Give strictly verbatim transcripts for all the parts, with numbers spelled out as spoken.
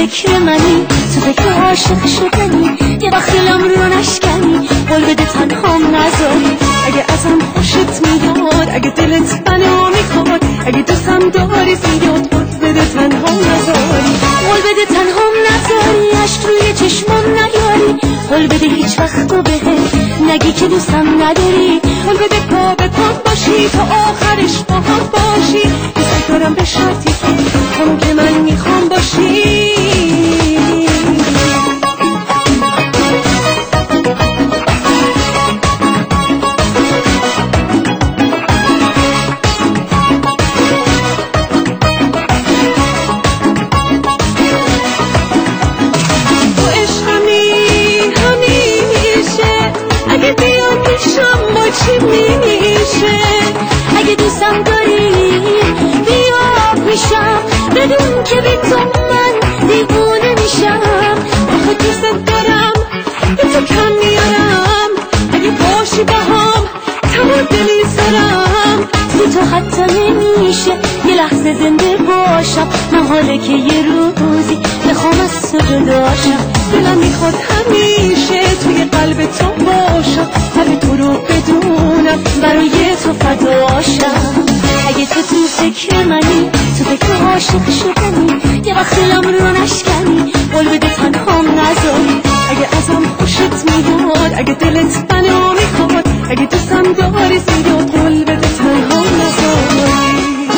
فکر منی، تو فکر عاشق شدنی، یه وقت دلم رو نشکنی، قول بده تنهام نذاری. اگه ازم خوشت میاد، اگه دلت منو میخواد، اگه دوستم داری زیاد، قول بده تنهام نذاری. قول بده تنهام نذاری، عشق روی چشمم نیاری، قول بده هیچ وقت رو بهت نگی که دوستم نداری. قول بده پا به پا باشی تا آخرش با هم باشی، دوست دارم به شرطی که همون که من میخوام باشی. چی میشه اگه دوستم داری بیا پیشم، بدون که بی تو من دیوونه میشم. آخه دوست دارم به تو کم میارم، اگه باشی با هم تمام دلی سرم. بی تو حتی نمیشه یه لحظه زنده باشم، من حاله که یه روزی بخوام از تو جداشم. دلم میخواد همیشه توی قلب تو باشم، همه تو رو بدونم برای تو فداشم. اگه تو تو فکر منی، تو فکر عاشق شدنی، یه وقت دلم رو نشکنی، قول بده تنهام نذاری. اگه ازم خوشت میاد، اگه دلت منو میخواد، اگه دوستم داری زیاد، قول بده تنهام نذاری.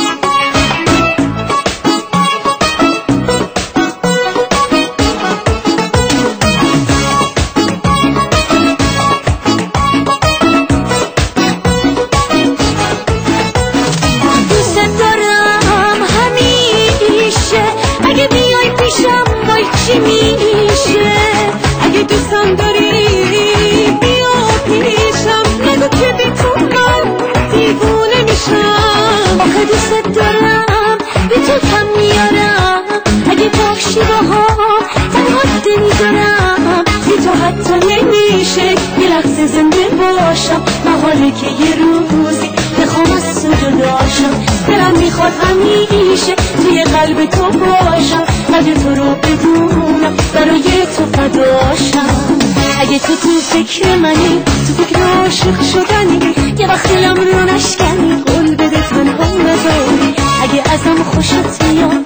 چی میشه اگه دوستم داری بیا پیشم، نگو که بی تو من دیوونه میشم. آخه دوست دارم بی تو کم میارم، اگه باشی با هم تنها نمیذارم. بی تو حتی نمیشه یه لحظه زنده باشم، من حاله که یه روزی بخوام از تو جداشم. دلم میخواد همیشه توی قلب تو باشم، قدر تو رو بدونم برای تو فداشم. اگه تو تو فکر منی، تو فکر عاشق شدنی، یه وقت دلم رو نشکنی، قول بده تنها نذاری. اگه ازم خوشت میاد،